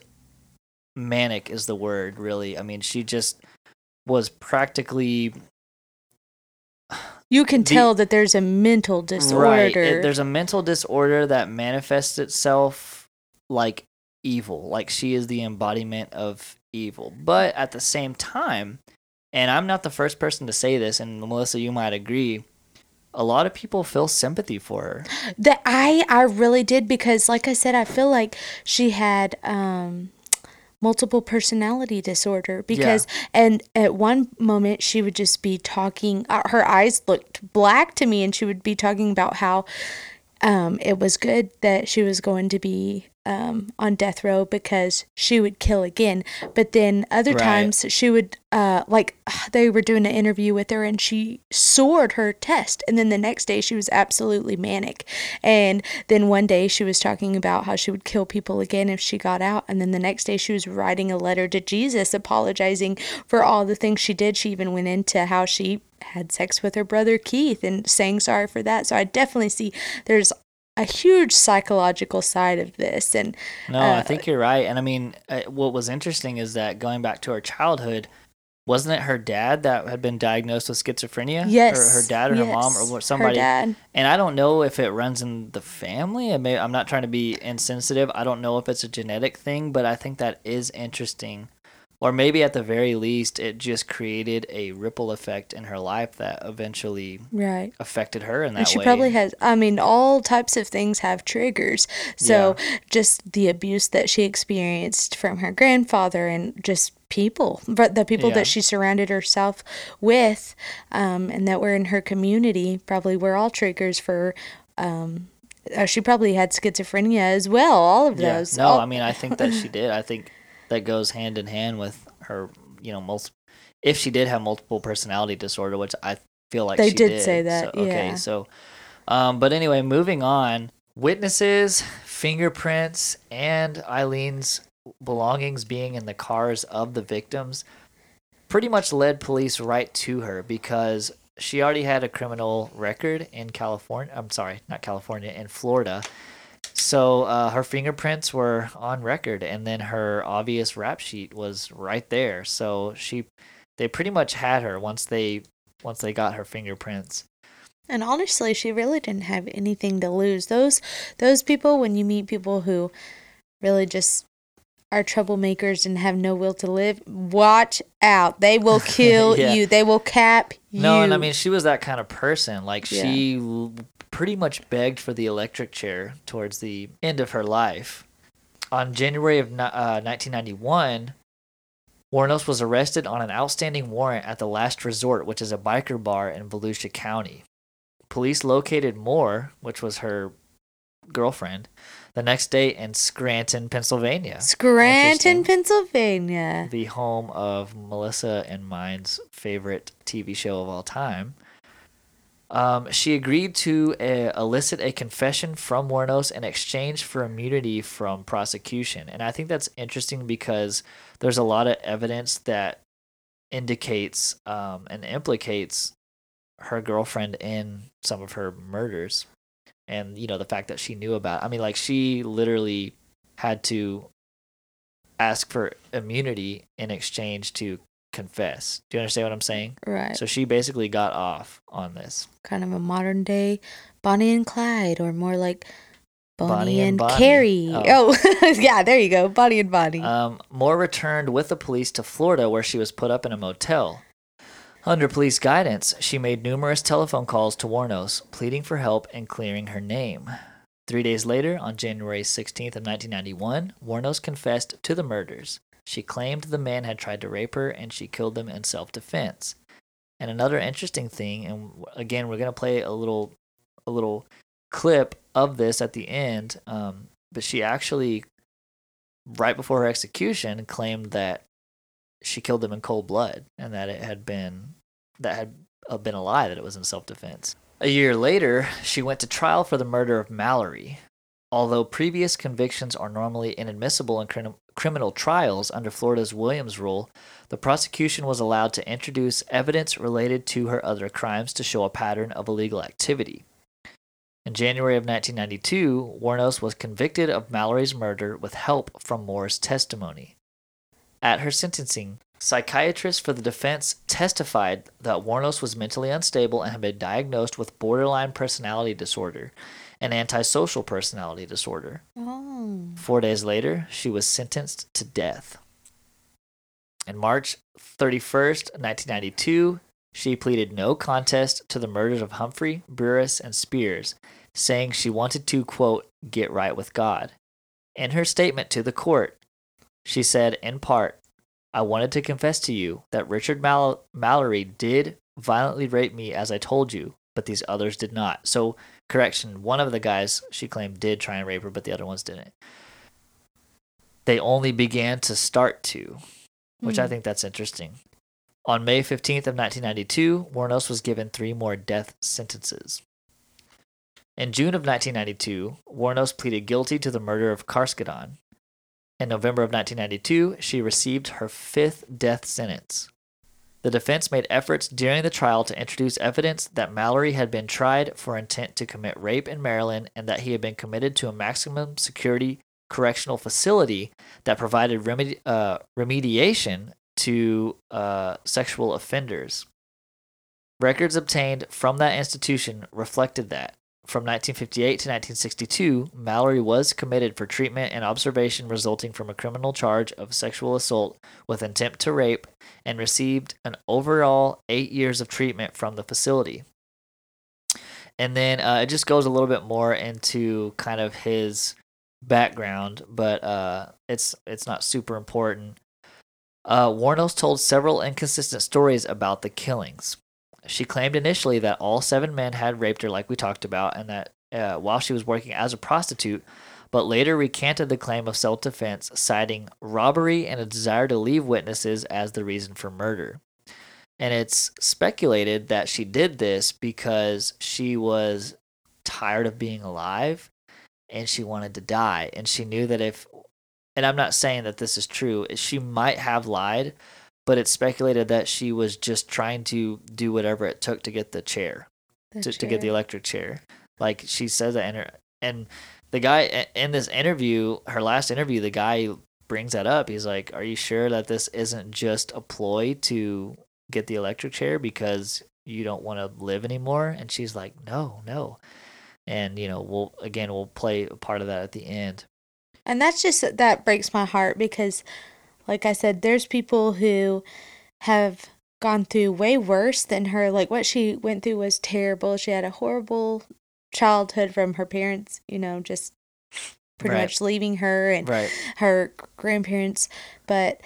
Speaker 3: manic is the word, really. I mean, she just was practically...
Speaker 4: You can tell that there's a mental disorder.
Speaker 3: Right. There's a mental disorder that manifests itself like evil. Like she is the embodiment of evil. But at the same time, and I'm not the first person to say this, and Melissa, you might agree, a lot of people feel sympathy for her.
Speaker 4: That I really did, because like I said, I feel like she had multiple personality disorder, because and at one moment she would just be talking, her eyes looked black to me, and she would be talking about how it was good that she was going to be on death row because she would kill again. But then other times she would they were doing an interview with her and she soared her test, and then the next day she was absolutely manic. And then one day she was talking about how she would kill people again if she got out, and then the next day she was writing a letter to Jesus apologizing for all the things she did. She even went into how she had sex with her brother Keith and saying sorry for that. So I definitely see there's a huge psychological side of this. And
Speaker 3: no, I think you're right. And I mean, what was interesting is that going back to her childhood, wasn't it her dad that had been diagnosed with schizophrenia?
Speaker 4: Yes.
Speaker 3: Or her dad or her mom or somebody.
Speaker 4: Her dad.
Speaker 3: And I don't know if it runs in the family. I'm not trying to be insensitive. I don't know if it's a genetic thing, but I think that is interesting. Or maybe at the very least, it just created a ripple effect in her life that eventually affected her in that way.
Speaker 4: And she probably has, I mean, all types of things have triggers. So just the abuse that she experienced from her grandfather and just people, but the people that she surrounded herself with and that were in her community probably were all triggers for she probably had schizophrenia as well, all of those.
Speaker 3: No, I mean, I think that she did. I think that goes hand in hand with her, you know, if she did have multiple personality disorder, which I feel like she did
Speaker 4: say that.
Speaker 3: So, but anyway, moving on. Witnesses fingerprints and Eileen's belongings being in the cars of the victims pretty much led police right to her because she already had a criminal record in California. I'm sorry, not California, in Florida. So her fingerprints were on record, and then her obvious rap sheet was right there. So they pretty much had her once they got her fingerprints.
Speaker 4: And honestly, she really didn't have anything to lose. Those people, when you meet people who really just are troublemakers and have no will to live, watch out. They will kill
Speaker 3: Yeah.
Speaker 4: you. They will cap you.
Speaker 3: No, and I mean, she was that kind of person. Like,
Speaker 4: Yeah.
Speaker 3: she pretty much begged for the electric chair towards the end of her life. On January of 1991, Wuornos was arrested on an outstanding warrant at the Last Resort, which is a biker bar in Volusia County. Police located Moore, which was her girlfriend, the next day in Scranton, Pennsylvania.
Speaker 4: Scranton,
Speaker 3: Interesting.
Speaker 4: Pennsylvania.
Speaker 3: The home of Melissa and mine's favorite TV show of all time. She agreed to elicit a confession from Wuornos in exchange for immunity from prosecution. And I think that's interesting because there's a lot of evidence that indicates and implicates her girlfriend in some of her murders. And, the fact that she knew about it. I mean, like, she literally had to ask for immunity in exchange to confess. Do you understand what I'm saying?
Speaker 4: Right.
Speaker 3: So she basically got off on this.
Speaker 4: Kind of a modern day Bonnie and Clyde, or more like Bonnie and
Speaker 3: Bonnie.
Speaker 4: Carrie.
Speaker 3: Oh.
Speaker 4: Yeah, there you go. Bonnie and Bonnie.
Speaker 3: Moore returned with the police to Florida, where she was put up in a motel. Under police guidance, she made numerous telephone calls to Wuornos, pleading for help and clearing her name. 3 days later, on January 16th of 1991, Wuornos confessed to the murders. She claimed the man had tried to rape her and she killed them in self-defense. And another interesting thing, and again, we're going to play a little clip of this at the end, but she actually, right before her execution, claimed that she killed them in cold blood and that it had been a lie, that it was in self-defense. A year later, she went to trial for the murder of Mallory. Although previous convictions are normally inadmissible in criminal trials under Florida's Williams rule, the prosecution was allowed to introduce evidence related to her other crimes to show a pattern of illegal activity. In January of 1992, Wuornos was convicted of Mallory's murder with help from Moore's testimony. At her sentencing, psychiatrists for the defense testified that Wuornos was mentally unstable and had been diagnosed with borderline personality disorder and antisocial personality disorder. 4 days later, she was sentenced to death. On March 31st, 1992, she pleaded no contest to the murders of Humphrey, Burris, and Spears, saying she wanted to, quote, get right with God. In her statement to the court, she said, in part, I wanted to confess to you that Richard Mallory did violently rape me as I told you, but these others did not. So, correction, one of the guys she claimed did try and rape her, but the other ones didn't. They only began to start to, which I think that's interesting. On May 15th of 1992, Wuornos was given 3 more death sentences. In June of 1992, Wuornos pleaded guilty to the murder of Karskadon. In November of 1992, she received her 5th death sentence. The defense made efforts during the trial to introduce evidence that Mallory had been tried for intent to commit rape in Maryland and that he had been committed to a maximum security correctional facility that provided remediation to sexual offenders. Records obtained from that institution reflected that from 1958 to 1962, Mallory was committed for treatment and observation resulting from a criminal charge of sexual assault with intent to rape and received an overall 8 years of treatment from the facility. And then it just goes a little bit more into kind of his background, but it's not super important. Wuornos told several inconsistent stories about the killings. She claimed initially that all 7 men had raped her, like we talked about, and that while she was working as a prostitute, but later recanted the claim of self-defense, citing robbery and a desire to leave witnesses as the reason for murder. And it's speculated that she did this because she was tired of being alive and she wanted to die. And she knew that and I'm not saying that this is true, she might have lied, but it's speculated that she was just trying to do whatever it took to get the chair, to get the electric chair. Like she says that and the guy in this interview, her last interview, the guy brings that up. He's like, "Are you sure that this isn't just a ploy to get the electric chair because you don't want to live anymore?" And she's like, no. And we'll play a part of that at the end.
Speaker 4: And that breaks my heart because, like I said, there's people who have gone through way worse than her. Like what she went through was terrible. She had a horrible childhood from her parents, just pretty much leaving her and her grandparents. But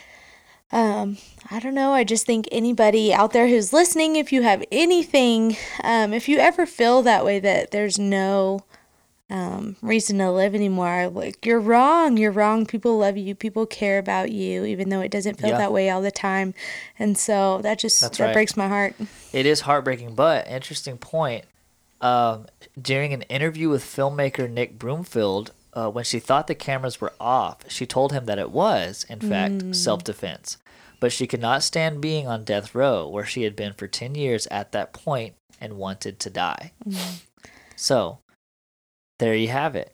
Speaker 4: I don't know. I just think anybody out there who's listening, if you have anything, if you ever feel that way, that there's no reason to live anymore, like you're wrong. People love you. People care about you, even though it doesn't feel that way all the time. And so that breaks my heart.
Speaker 3: It is heartbreaking, but interesting point. During an interview with filmmaker Nick Broomfield, when she thought the cameras were off, she told him that it was, in fact, self-defense. But she could not stand being on death row, where she had been for 10 years at that point and wanted to die. So, there you have it.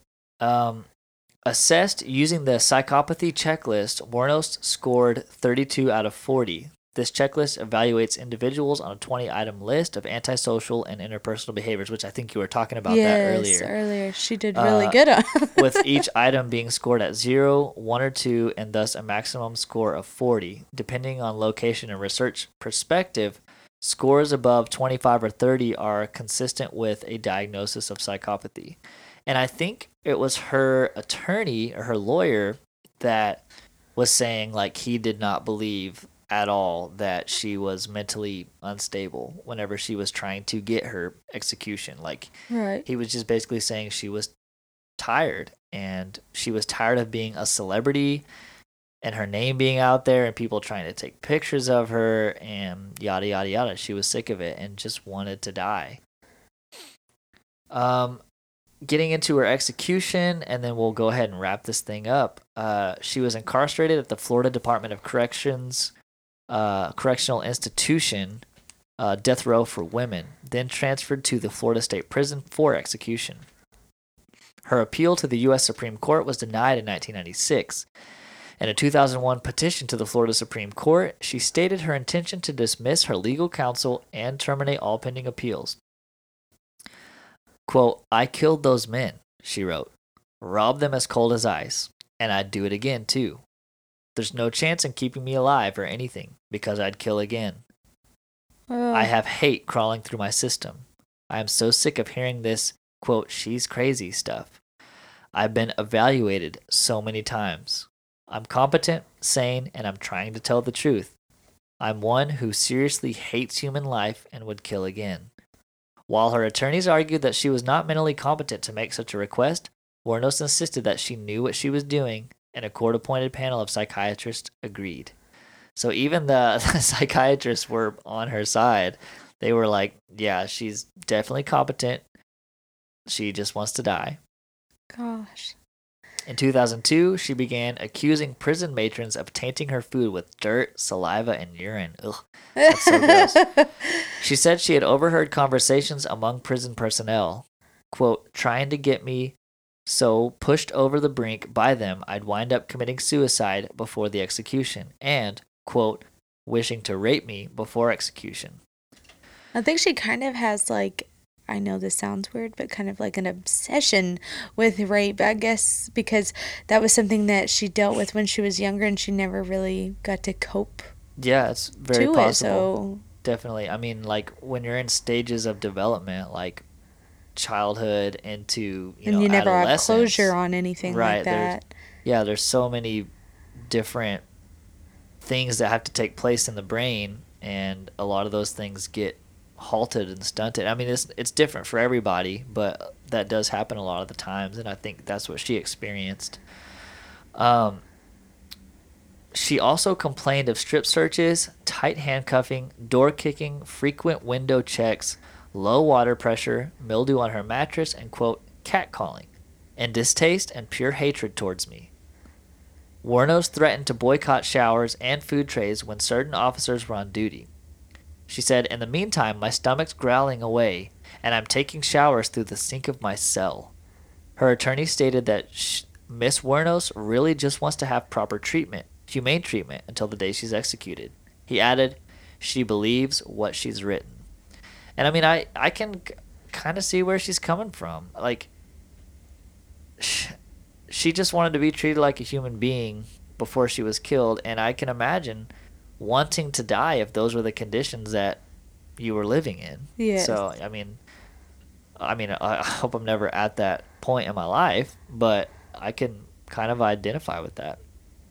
Speaker 3: Assessed using the psychopathy checklist, Wuornos scored 32 out of 40. This checklist evaluates individuals on a 20-item list of antisocial and interpersonal behaviors, which I think you were talking about that earlier.
Speaker 4: Yes, earlier. She did really good on
Speaker 3: with each item being scored at 0, 1, or 2, and thus a maximum score of 40. Depending on location and research perspective, scores above 25 or 30 are consistent with a diagnosis of psychopathy. And I think it was her attorney or her lawyer that was saying like he did not believe at all that she was mentally unstable whenever she was trying to get her execution. Like he was just basically saying she was tired, and she was tired of being a celebrity and her name being out there and people trying to take pictures of her and yada yada yada. She was sick of it and just wanted to die. Getting into her execution, and then we'll go ahead and wrap this thing up. She was incarcerated at the Florida Department of Corrections correctional institution, death row for women, then transferred to the Florida State Prison for execution. Her appeal to the U.S. Supreme Court was denied in 1996. In a 2001 petition to the Florida Supreme Court, she stated her intention to dismiss her legal counsel and terminate all pending appeals. Quote, "I killed those men," she wrote, "robbed them as cold as ice, and I'd do it again too. There's no chance in keeping me alive or anything, because I'd kill again. I have hate crawling through my system. I am so sick of hearing this, quote, 'she's crazy' stuff. I've been evaluated so many times. I'm competent, sane, and I'm trying to tell the truth. I'm one who seriously hates human life and would kill again." While her attorneys argued that she was not mentally competent to make such a request, Wuornos insisted that she knew what she was doing, and a court-appointed panel of psychiatrists agreed. So even the psychiatrists were on her side. They were like, yeah, she's definitely competent. She just wants to die.
Speaker 4: Gosh.
Speaker 3: In 2002, she began accusing prison matrons of tainting her food with dirt, saliva, and urine. Ugh, that's so gross. She said she had overheard conversations among prison personnel, quote, "trying to get me so pushed over the brink by them I'd wind up committing suicide before the execution," and, quote, "wishing to rape me before execution."
Speaker 4: I think she kind of has, like, I know this sounds weird, but kind of like an obsession with rape, I guess, because that was something that she dealt with when she was younger and she never really got to cope.
Speaker 3: Yeah, it's very possible.
Speaker 4: So
Speaker 3: Definitely. I mean, like, when you're in stages of development, like childhood into,
Speaker 4: and you never have
Speaker 3: adolescence,
Speaker 4: closure on anything like that.
Speaker 3: There's so many different things that have to take place in the brain, and a lot of those things get halted and stunted. I mean, it's different for everybody, but that does happen a lot of the times, and I think that's what she experienced. She also complained of strip searches, tight handcuffing, door kicking, frequent window checks, low water pressure, mildew on her mattress, and, quote, catcalling. in distaste and pure hatred towards me. Wuornos threatened to boycott showers and food trays when certain officers were on duty. She said, in the meantime, my stomach's growling away, and I'm taking showers through the sink of my cell. Her attorney stated that Miss Wuornos really just wants to have proper treatment, humane treatment, until the day she's executed. He added, she believes what she's written. And I mean, I can kind of see where she's coming from. Like, she just wanted to be treated like a human being before she was killed, and I can imagine wanting to die if those were the conditions that you were living in.
Speaker 4: Yes.
Speaker 3: So, I mean, I hope I'm never at that point in my life, but I can kind of identify with that.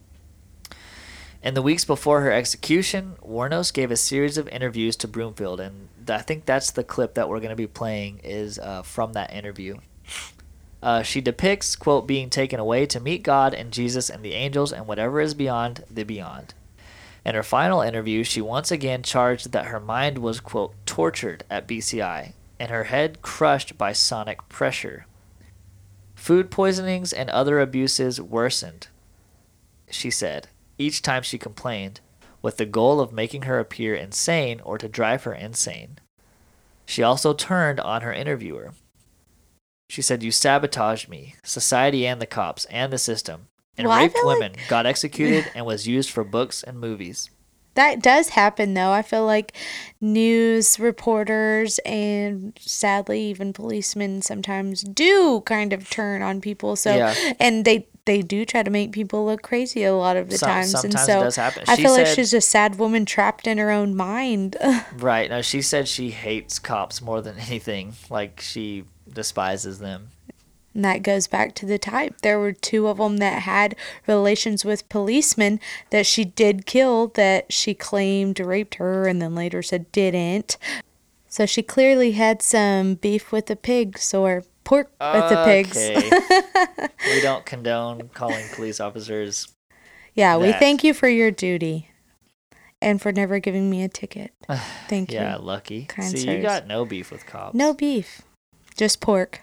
Speaker 3: In the weeks before her execution, Wuornos gave a series of interviews to Broomfield, and I think that's the clip that we're going to be playing is from that interview. She depicts, quote, being taken away to meet God and Jesus and the angels and whatever is beyond the beyond. In her final interview, she once again charged that her mind was, quote, tortured at BCI and her head crushed by sonic pressure. Food poisonings and other abuses worsened, she said, each time she complained, with the goal of making her appear insane or to drive her insane. She also turned on her interviewer. She said, you sabotaged me, society and the cops, and the system, and raped women, got executed, and was used for books and movies.
Speaker 4: That does happen, though. I feel like news reporters and sadly even policemen sometimes do kind of turn on people. So, yeah. And they do try to make people look crazy a lot of the times.
Speaker 3: Sometimes
Speaker 4: and so
Speaker 3: it does happen.
Speaker 4: I feel like she's a sad woman trapped in her own mind.
Speaker 3: Right. No, she said she hates cops more than anything. Like, she despises them.
Speaker 4: And that goes back to the type. There were 2 of them that had relations with policemen that she did kill, that she claimed raped her and then later said didn't. So she clearly had some beef with the pigs or pork with the pigs.
Speaker 3: We don't condone calling police officers.
Speaker 4: Yeah, we thank you for your duty and for never giving me a ticket. Thank you.
Speaker 3: Yeah, lucky.
Speaker 4: Kind
Speaker 3: See,
Speaker 4: sirs.
Speaker 3: you got no beef with cops.
Speaker 4: No beef. Just pork.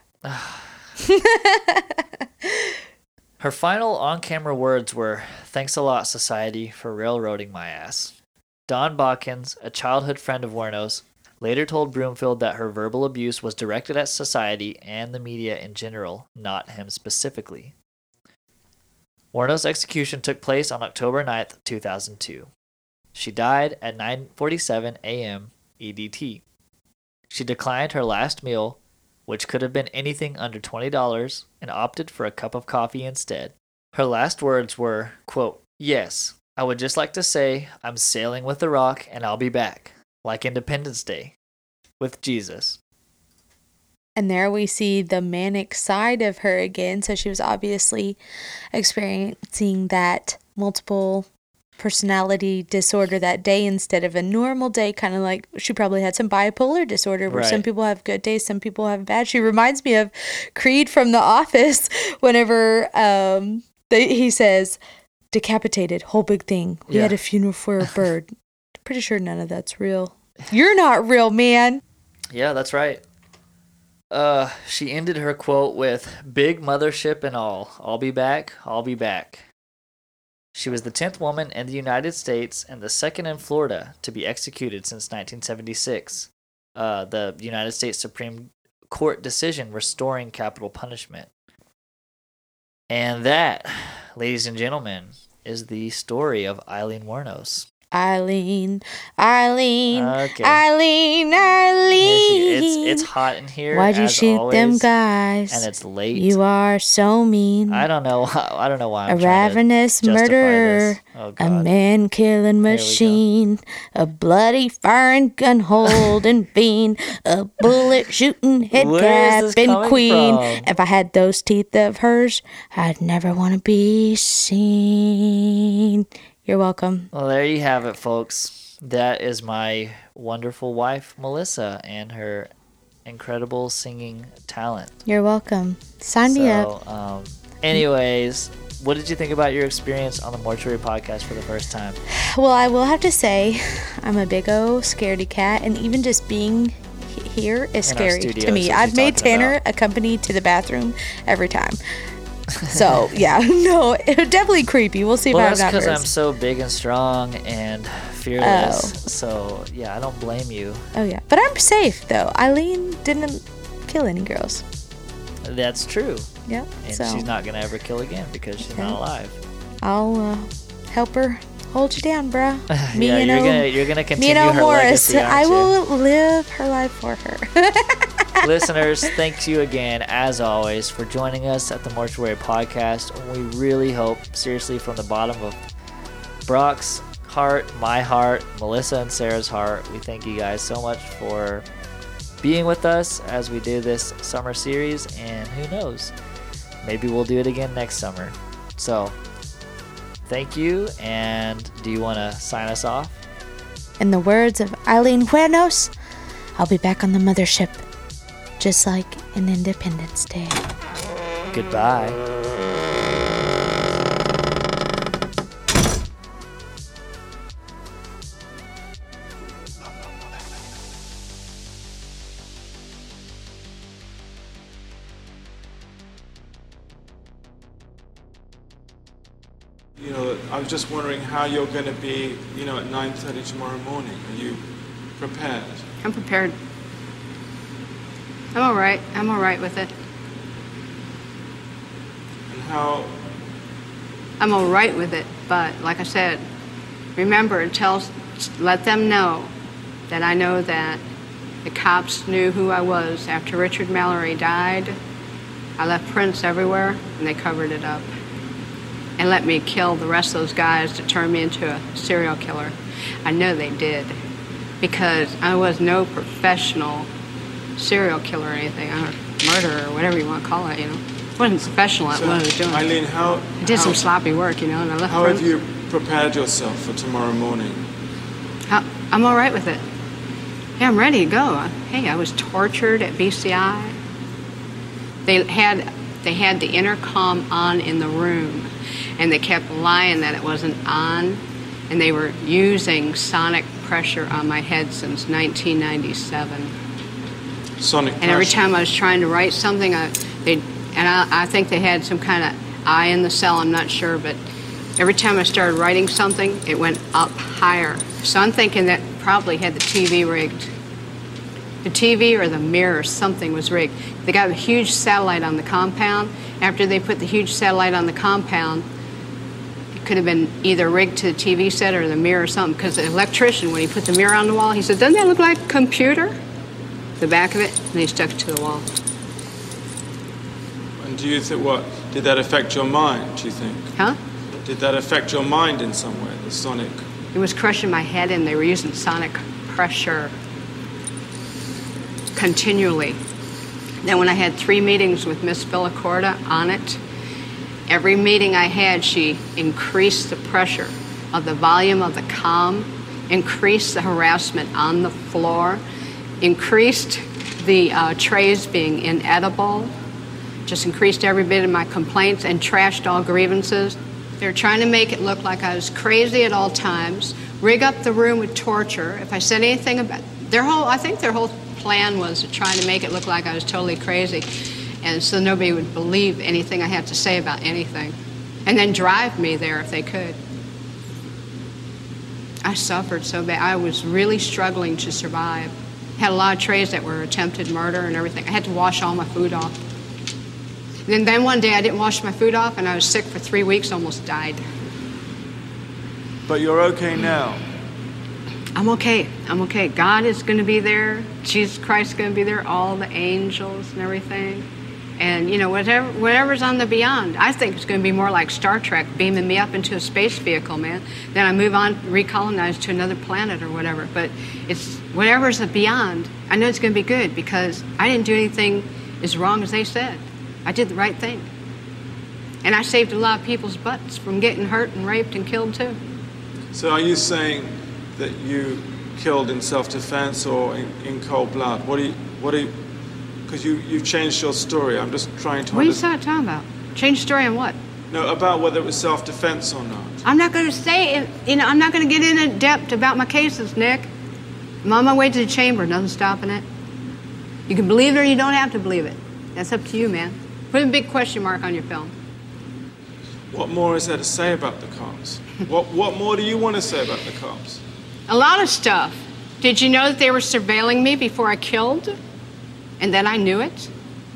Speaker 3: Her final on-camera words were, thanks a lot, society, for railroading my ass. Don Bawkins, a childhood friend of Wuornos, later told Broomfield that her verbal abuse was directed at society and the media in general, not him specifically. Wuornos' execution took place on October 9th, 2002. She died at 9:47 a.m. EDT. She declined her last meal, which could have been anything under $20, and opted for a cup of coffee instead. Her last words were, quote, yes, I would just like to say I'm sailing with the rock and I'll be back, like Independence Day, with Jesus.
Speaker 4: And there we see the manic side of her again. So she was obviously experiencing that multiple personality disorder that day instead of a normal day, kind of like she probably had some bipolar disorder where some people have good days, some people have bad. She reminds me of Creed from The Office whenever he says decapitated, whole big thing. We had a funeral for a bird. Pretty sure none of that's real. You're not real, man.
Speaker 3: Yeah, that's right. She ended her quote with, big mothership and all. I'll be back. I'll be back. She was the 10th woman in the United States and the second in Florida to be executed since 1976. The United States Supreme Court decision restoring capital punishment. And that, ladies and gentlemen, is the story of Aileen Wuornos.
Speaker 4: Eileen.
Speaker 3: Okay.
Speaker 4: Eileen.
Speaker 3: It's hot in here.
Speaker 4: Why'd you shoot
Speaker 3: always,
Speaker 4: them guys?
Speaker 3: And it's late.
Speaker 4: You are so mean.
Speaker 3: I don't know why I'm
Speaker 4: a ravenous murderer,
Speaker 3: oh,
Speaker 4: a man-killing machine, a bloody firing gun holding fiend, a bullet-shooting head captain queen.
Speaker 3: From?
Speaker 4: If I had those teeth of hers, I'd never want to be seen. You're welcome.
Speaker 3: Well, there you have it, folks. That is my wonderful wife, Melissa, and her incredible singing talent.
Speaker 4: You're welcome. Sign me up.
Speaker 3: Anyways, what did you think about your experience on the Mortuary Podcast for the first time?
Speaker 4: Well, I will have to say, I'm a big old scaredy cat, and even just being here is
Speaker 3: In our
Speaker 4: scary
Speaker 3: studio,
Speaker 4: to me.
Speaker 3: is what
Speaker 4: I've
Speaker 3: she's
Speaker 4: made
Speaker 3: talking
Speaker 4: Tanner
Speaker 3: about.
Speaker 4: accompany to the bathroom every time. So, yeah, no, definitely creepy. We'll see if
Speaker 3: Well,
Speaker 4: I
Speaker 3: that's
Speaker 4: have
Speaker 3: because I'm
Speaker 4: numbers.
Speaker 3: so big and strong and fearless. So, yeah, I don't blame you.
Speaker 4: Oh, yeah. But I'm safe, though. Eileen didn't kill any girls.
Speaker 3: That's true.
Speaker 4: Yeah.
Speaker 3: And
Speaker 4: So
Speaker 3: she's not going to ever kill again because she's not
Speaker 4: Okay.
Speaker 3: alive.
Speaker 4: I'll help her hold you down, bruh. Me
Speaker 3: Yeah,
Speaker 4: and
Speaker 3: you're gonna
Speaker 4: me
Speaker 3: continue
Speaker 4: and
Speaker 3: her
Speaker 4: Morris.
Speaker 3: legacy,
Speaker 4: I
Speaker 3: aren't
Speaker 4: will live her life for her.
Speaker 3: you? Listeners, thank you again, as always, for joining us at the Mortuary Podcast. We really hope, seriously, from the bottom of Brock's heart, my heart, Melissa and Sarah's heart, we thank you guys so much for being with us as we do this summer series, and who knows, maybe we'll do it again next summer. So, thank you, and do you want to sign us off?
Speaker 4: In the words of Eileen Huernos, I'll be back on the mothership, just like in Independence Day.
Speaker 3: Goodbye.
Speaker 5: You know, I was just wondering how you're going to be, you know, at 9:30 tomorrow morning. Are you prepared?
Speaker 1: I'm prepared. I'm all right. I'm all right with it.
Speaker 5: And how,
Speaker 1: I'm all right with it, but like I said, remember, let them know that I know that the cops knew who I was. After Richard Mallory died, I left prints everywhere, and they covered it up and let me kill the rest of those guys to turn me into a serial killer. I know they did, because I was no professional serial killer or anything, murderer or whatever you want to call it, you know. I wasn't professional at what I was doing.
Speaker 5: Eileen,
Speaker 1: I did some sloppy work, you know, and I left
Speaker 5: How have
Speaker 1: prints.
Speaker 5: you prepared yourself for tomorrow morning?
Speaker 1: I'm all right with it. Yeah, I'm ready to go. Hey, I was tortured at BCI. They had the intercom on in the room, and they kept lying that it wasn't on, and they were using sonic pressure on my head since 1997.
Speaker 5: Sonic
Speaker 1: And every
Speaker 5: pressure.
Speaker 1: time I was trying to write something, I think they had some kind of eye in the cell, I'm not sure, but every time I started writing something, it went up higher. So I'm thinking that probably had the TV rigged. The TV or the mirror, something was rigged. They got a huge satellite on the compound. After they put the huge satellite on the compound, it could have been either rigged to the TV set or the mirror or something, because the electrician, when he put the mirror on the wall, he said, "Doesn't that look like a computer?" The back of it, and he stuck it to the wall.
Speaker 5: And do you think, did that affect your mind, do you think?
Speaker 1: Huh?
Speaker 5: Did that affect your mind in some way, the sonic?
Speaker 1: It was crushing my head, and they were using sonic pressure continually. Then when I had 3 meetings with Miss Villacorta on it, every meeting I had, she increased the pressure of the volume of the comm, increased the harassment on the floor, increased the trays being inedible, just increased every bit of my complaints and trashed all grievances. They're trying to make it look like I was crazy at all times, rig up the room with torture. If I said anything about I think their whole plan was to try to make it look like I was totally crazy, and so nobody would believe anything I had to say about anything, and then drive me there if they could. I suffered so bad. I was really struggling to survive. Had a lot of trays that were attempted murder and everything. I had to wash all my food off. Then one day I didn't wash my food off, and I was sick for 3 weeks, almost died.
Speaker 5: But you're okay now.
Speaker 1: I'm okay. I'm okay. God is going to be there. Jesus Christ is going to be there. All the angels and everything. And, you know, whatever's on the beyond. I think it's going to be more like Star Trek, beaming me up into a space vehicle, man. Then I move on, recolonize to another planet or whatever. But it's whatever's the beyond. I know it's going to be good, because I didn't do anything as wrong as they said. I did the right thing. And I saved a lot of people's butts from getting hurt and raped and killed, too.
Speaker 5: So are you saying that you killed in self-defense or in cold blood? Because you've changed your story. I'm just trying to
Speaker 1: What are you talking about? Change story on what?
Speaker 5: No, about whether it was self-defense or not.
Speaker 1: I'm not going to say it. You know, I'm not going to get in depth about my cases, Nick. I'm on my way to the chamber. Nothing stopping it. You can believe it or you don't have to believe it. That's up to you, man. Put a big question mark on your film.
Speaker 5: What more is there to say about the cops? What more do you want to say about the cops?
Speaker 1: A lot of stuff. Did you know that they were surveilling me before I killed? And then I knew it?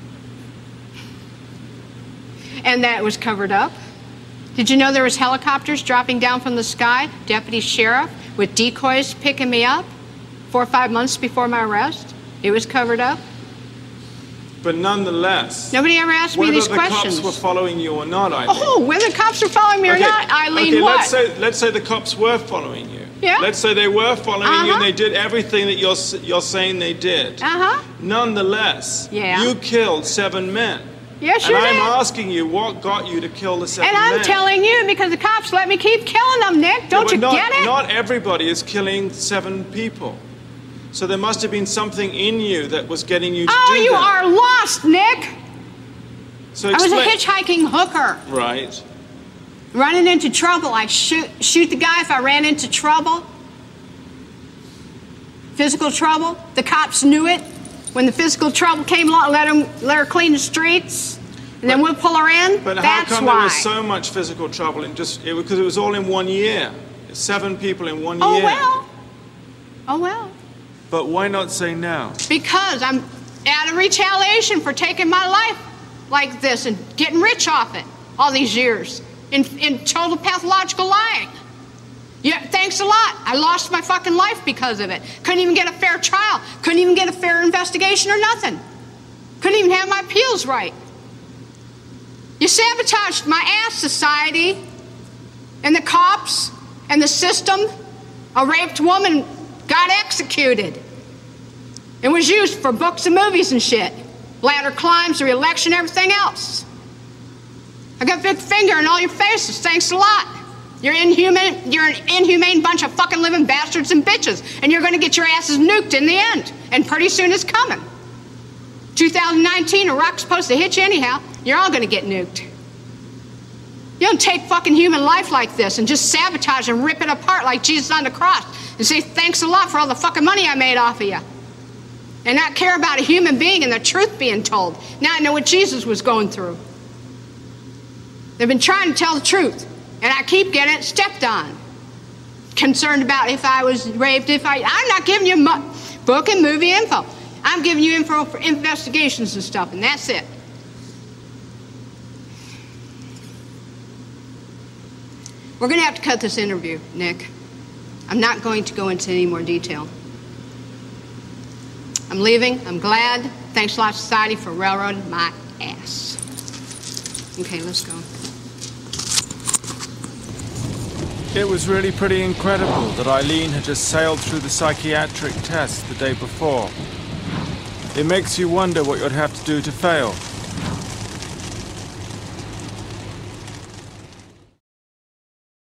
Speaker 1: And that it was covered up? Did you know there was helicopters dropping down from the sky, deputy sheriff, with decoys picking me up 4 or 5 months before my arrest? It was covered up?
Speaker 5: But nonetheless,
Speaker 1: Nobody ever asked me these questions.
Speaker 5: whether the cops were following you or not, Eileen.
Speaker 1: Oh, whether the cops were following me or not, Eileen,
Speaker 5: okay,
Speaker 1: what?
Speaker 5: let's say the cops were following you.
Speaker 1: Yeah.
Speaker 5: Let's say they were following you and
Speaker 1: Uh-huh.
Speaker 5: they did everything that you're saying they did.
Speaker 1: Uh-huh.
Speaker 5: Nonetheless,
Speaker 1: Yeah.
Speaker 5: you killed 7 men.
Speaker 1: Yeah, sure
Speaker 5: And I'm
Speaker 1: did.
Speaker 5: asking you, what got you to kill the 7
Speaker 1: And
Speaker 5: men?
Speaker 1: I'm telling you because the cops let me keep killing them, Nick. Don't you get it?
Speaker 5: Not everybody is killing 7 people. So there must have been something in you that was getting you to
Speaker 1: Oh,
Speaker 5: do
Speaker 1: you
Speaker 5: that.
Speaker 1: are lost, Nick.
Speaker 5: So
Speaker 1: I was a
Speaker 5: explain.
Speaker 1: hitchhiking hooker.
Speaker 5: Right.
Speaker 1: Running into trouble. I shoot the guy if I ran into trouble. Physical trouble. The cops knew it. When the physical trouble came along, let her clean the streets. And then we'll pull her in.
Speaker 5: But how
Speaker 1: That's
Speaker 5: come
Speaker 1: why.
Speaker 5: there was so much physical trouble in because it was all in 1 year? 7 people in 1
Speaker 1: Oh,
Speaker 5: year.
Speaker 1: well. Oh, well.
Speaker 5: But why not say now?
Speaker 1: Because I'm out of retaliation for taking my life like this and getting rich off it all these years in total pathological lying. Yeah, thanks a lot. I lost my fucking life because of it. Couldn't even get a fair trial. Couldn't even get a fair investigation or nothing. Couldn't even have my appeals right. You sabotaged my ass, society, and the cops, and the system. A raped woman got executed. It was used for books and movies and shit. Ladder climbs, the election, everything else. I got a big finger in all your faces. Thanks a lot. You're an inhumane bunch of fucking living bastards and bitches, and you're gonna get your asses nuked in the end. And pretty soon it's coming. 2019, a rock's supposed to hit you anyhow. You're all gonna get nuked. You don't take fucking human life like this and just sabotage and rip it apart like Jesus on the cross and say thanks a lot for all the fucking money I made off of you. And not care about a human being and the truth being told. Now I know what Jesus was going through. They've been trying to tell the truth, and I keep getting it stepped on. Concerned about if I was raped, I'm not giving you book and movie info. I'm giving you info for investigations and stuff, and that's it. We're going to have to cut this interview, Nick. I'm not going to go into any more detail. I'm leaving. I'm glad. Thanks a lot, society, for railroading my ass. Okay, let's go.
Speaker 5: It was really pretty incredible that Eileen had just sailed through the psychiatric test the day before. It makes you wonder what you'd have to do to fail.